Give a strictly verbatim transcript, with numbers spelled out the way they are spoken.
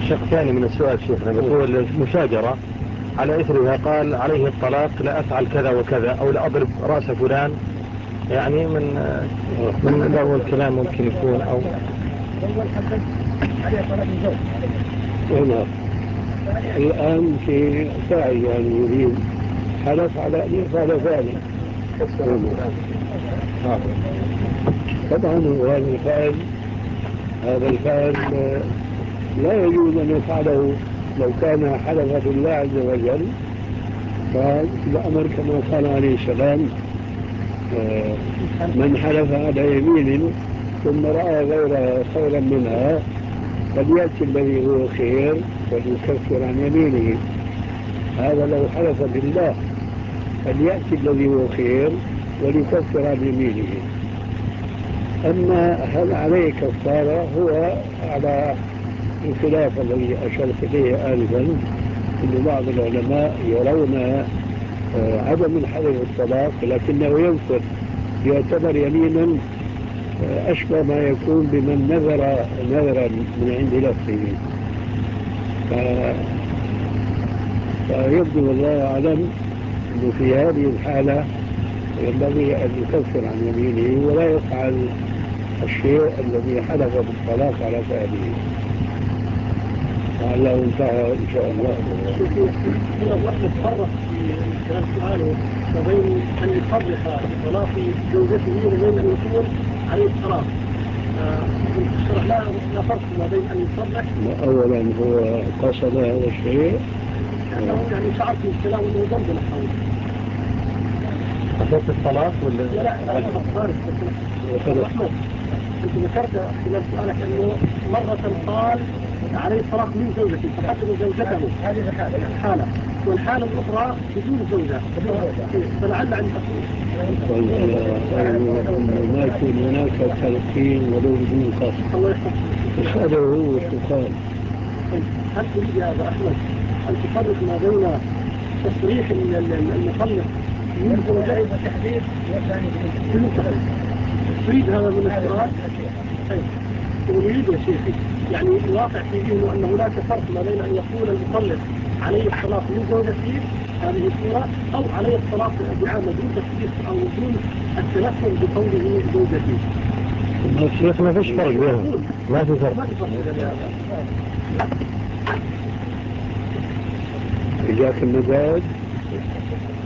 شق ثاني من السؤال شيخنا، بس هو المشاجرة على إثرها قال عليه الطلاق لا أفعل كذا وكذا أو لا أضرب رأس فلان، يعني من من لغو الكلام ممكن يكون أو هنا الآن في سعي يعني يريد حلف على أن يفعل ذلك. طبعا هذا الفعل هذا الفعل لا يجوز أن يفعله لو كان حلف بالله عز وجل، فالأمر كما قال عليه السلام من حلف على يمين ثم رأى غيرها خيرا منها فليأتي الذي هو خير وليكفر عن يمينه. هذا لو حلف بالله فليأتي الذي هو خير وليكفر عن يمينه. أما هل عليه كفارة هو على الخلاف الذي أشرت إليه آنفا، أن بعض العلماء يرون عدم الحلف الطلاق لكنه ينفر يعتبر يمينا أشبه ما يكون بمن نذر نذرا من عند نفسه. فيبدو والله أعلم أنه في هذه الحالة ينبغي أن يكفر عن يمينه ولا يفعل الشيء الذي حلف بالطلاق على فعله. لعله انتهى إن شاء الله. هنا الرحمة تفرق في خلال سؤاله ما بين أن يصرح بطلاق زوجته وبين أن يكون عليه الطلاق. الشرع لا لا فرق ما بين أن يصرح. أولا هو قصد هذا الشيء لأنه يعني شعرت من الكلام أنه ذنب الحول. قصدت الطلاق ولا؟ لا لا لا خارج. الرحمة أنت ذكرت خلال سؤالك أنه مرة قال عليه الطلاق من زوجته فحسب زوجته هذه الحالة الحالة والحالة الأخرى بدون زوجة، فلعل عند ما يكون هناك تلقين ولو بدون قصد. الله يحفظك. هذا هو السؤال. هل تريد يا أبا أحمد أن تفرق ما بين تصريح المطلق من زوجته وتحديد والثاني بالمتحدث؟ تريد هذا من السؤال؟ أريد يا شيخي يعني الواقع في ذهنه أنه هناك فرق ما بين أن يقول المطلق عليه الطلاق من زوجته هذه الصورة أو عليه الطلاق بعامة دون تحديث أو دون التلفظ بقوله زوجته. الشيخ ما فيش فرق بينهم، ما في فرق. ما في فرق. إجاك المزاج